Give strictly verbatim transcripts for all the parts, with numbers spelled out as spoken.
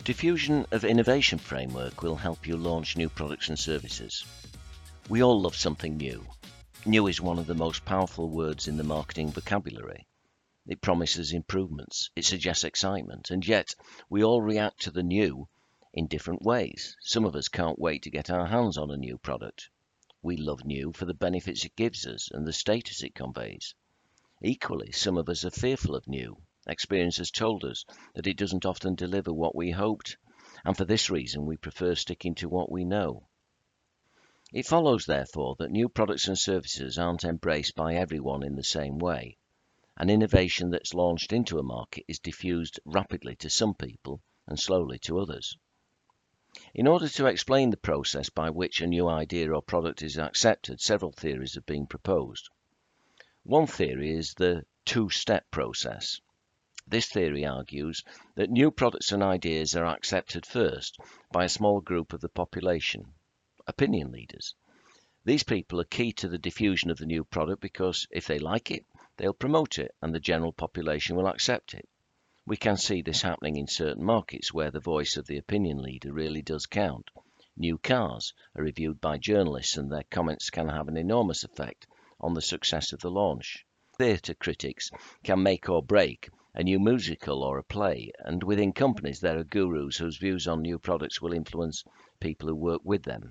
Diffusion of Innovation Framework will help you launch new products and services. We all love something new. New is one of the most powerful words in the marketing vocabulary. It promises improvements, it suggests excitement, and yet we all react to the new in different ways. Some of us can't wait to get our hands on a new product. We love new for the benefits it gives us and the status it conveys. Equally, some of us are fearful of new. Experience has told us that it doesn't often deliver what we hoped, and for this reason we prefer sticking to what we know. It follows, therefore, that new products and services aren't embraced by everyone in the same way. An innovation that's launched into a market is diffused rapidly to some people and slowly to others. In order to explain the process by which a new idea or product is accepted, several theories have been proposed. One theory is the two-step process. This theory argues that new products and ideas are accepted first by a small group of the population, opinion leaders. These people are key to the diffusion of the new product because if they like it, they'll promote it and the general population will accept it. We can see this happening in certain markets where the voice of the opinion leader really does count. New cars are reviewed by journalists and their comments can have an enormous effect on the success of the launch. Theatre critics can make or break a new musical or a play, and within companies there are gurus whose views on new products will influence people who work with them.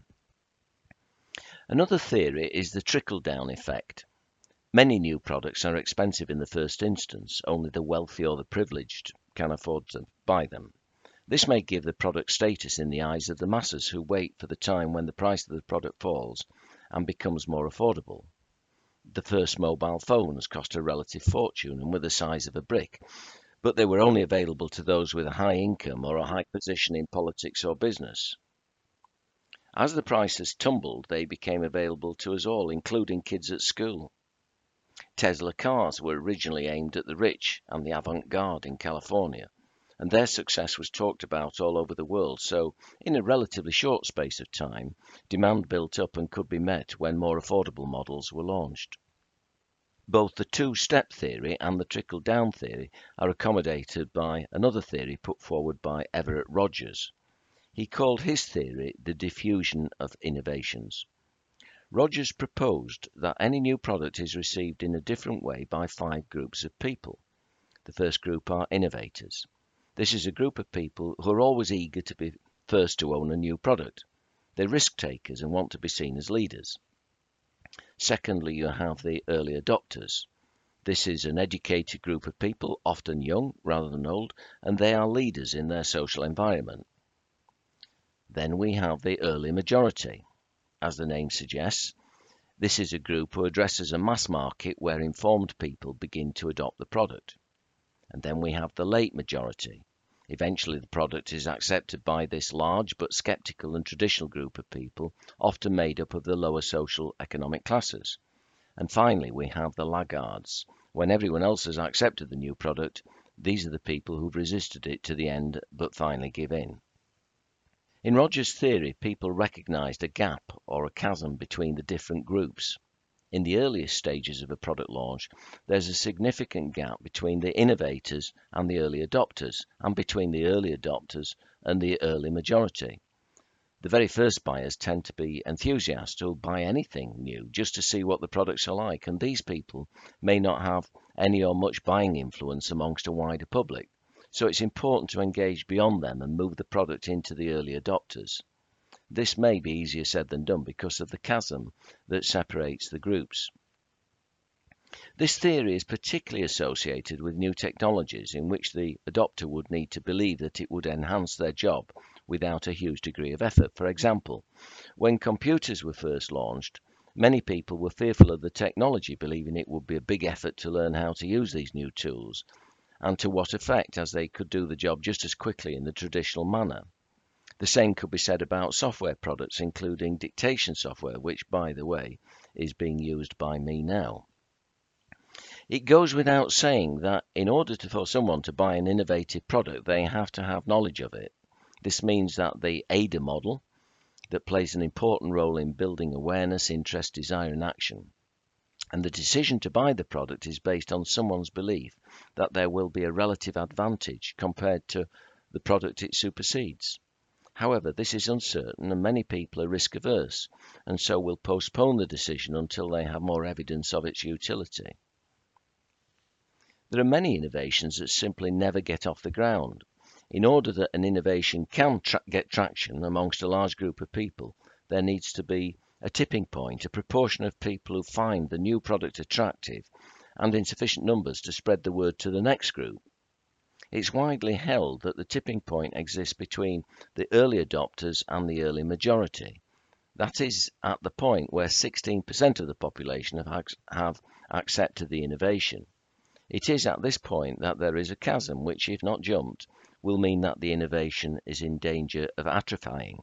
Another theory is the trickle-down effect. Many new products are expensive in the first instance. Only the wealthy or the privileged can afford to buy them. This may give the product status in the eyes of the masses who wait for the time when the price of the product falls and becomes more affordable. The first mobile phones cost a relative fortune and were the size of a brick, but they were only available to those with a high income or a high position in politics or business. As the prices tumbled, they became available to us all, including kids at school. Tesla cars were originally aimed at the rich and the avant-garde in California, and their success was talked about all over the world, so in a relatively short space of time, demand built up and could be met when more affordable models were launched. Both the two-step theory and the trickle-down theory are accommodated by another theory put forward by Everett Rogers. He called his theory the diffusion of innovations. Rogers proposed that any new product is received in a different way by five groups of people. The first group are innovators. This is a group of people who are always eager to be first to own a new product. They're risk takers and want to be seen as leaders. Secondly, you have the early adopters. This is an educated group of people, often young rather than old, and they are leaders in their social environment. Then we have the early majority. As the name suggests, this is a group who addresses a mass market where informed people begin to adopt the product. And then we have the late majority. Eventually the product is accepted by this large but skeptical and traditional group of people, often made up of the lower social economic classes. And finally we have the laggards. When everyone else has accepted the new product, these are the people who've resisted it to the end but finally give in. In Rogers' theory, people recognized a gap or a chasm between the different groups. In the earliest stages of a product launch, there's a significant gap between the innovators and the early adopters, and between the early adopters and the early majority. The very first buyers tend to be enthusiasts who'll buy anything new just to see what the products are like, and these people may not have any or much buying influence amongst a wider public. So it's important to engage beyond them and move the product into the early adopters. This may be easier said than done because of the chasm that separates the groups. This theory is particularly associated with new technologies in which the adopter would need to believe that it would enhance their job without a huge degree of effort. For example, when computers were first launched, many people were fearful of the technology, believing it would be a big effort to learn how to use these new tools, and to what effect, as they could do the job just as quickly in the traditional manner. The same could be said about software products, including dictation software, which, by the way, is being used by me now. It goes without saying that in order to, for someone to buy an innovative product, they have to have knowledge of it. This means that the A D A model, that plays an important role in building awareness, interest, desire, and action, and the decision to buy the product is based on someone's belief that there will be a relative advantage compared to the product it supersedes. However, this is uncertain and many people are risk averse, and so will postpone the decision until they have more evidence of its utility. There are many innovations that simply never get off the ground. In order that an innovation can tra- get traction amongst a large group of people, there needs to be a tipping point, a proportion of people who find the new product attractive and in sufficient numbers to spread the word to the next group. It's widely held that the tipping point exists between the early adopters and the early majority. That is at the point where sixteen percent of the population have, have accepted the innovation. It is at this point that there is a chasm which, if not jumped, will mean that the innovation is in danger of atrophying.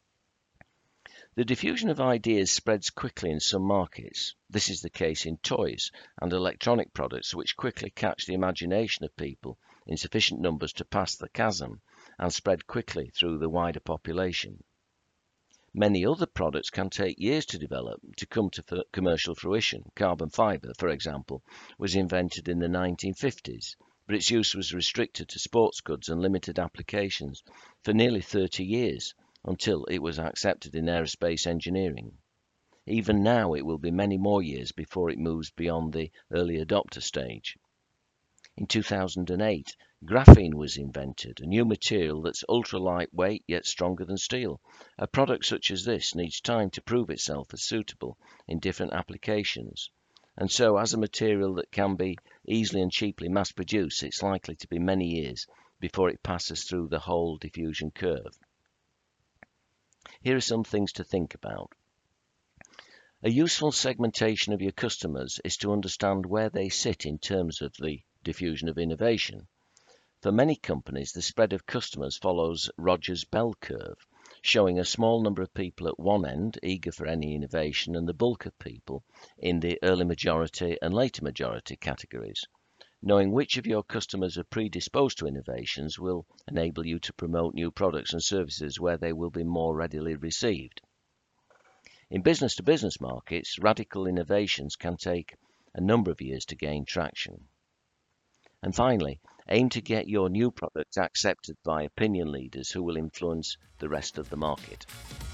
The diffusion of ideas spreads quickly in some markets. This is the case in toys and electronic products, which quickly catch the imagination of people in sufficient numbers to pass the chasm and spread quickly through the wider population. Many other products can take years to develop to come to commercial fruition. Carbon fibre, for example, was invented in the nineteen fifties, but its use was restricted to sports goods and limited applications for nearly thirty years, until it was accepted in aerospace engineering. Even now, it will be many more years before it moves beyond the early adopter stage. In two thousand eight, graphene was invented, a new material that's ultra lightweight yet stronger than steel. A product such as this needs time to prove itself as suitable in different applications. And so, as a material that can be easily and cheaply mass-produced, it's likely to be many years before it passes through the whole diffusion curve. Here are some things to think about. A useful segmentation of your customers is to understand where they sit in terms of the diffusion of innovation. For many companies, the spread of customers follows Rogers' bell curve, showing a small number of people at one end eager for any innovation and the bulk of people in the early majority and later majority categories. Knowing which of your customers are predisposed to innovations will enable you to promote new products and services where they will be more readily received. In business-to-business markets, radical innovations can take a number of years to gain traction. And finally, aim to get your new product accepted by opinion leaders who will influence the rest of the market.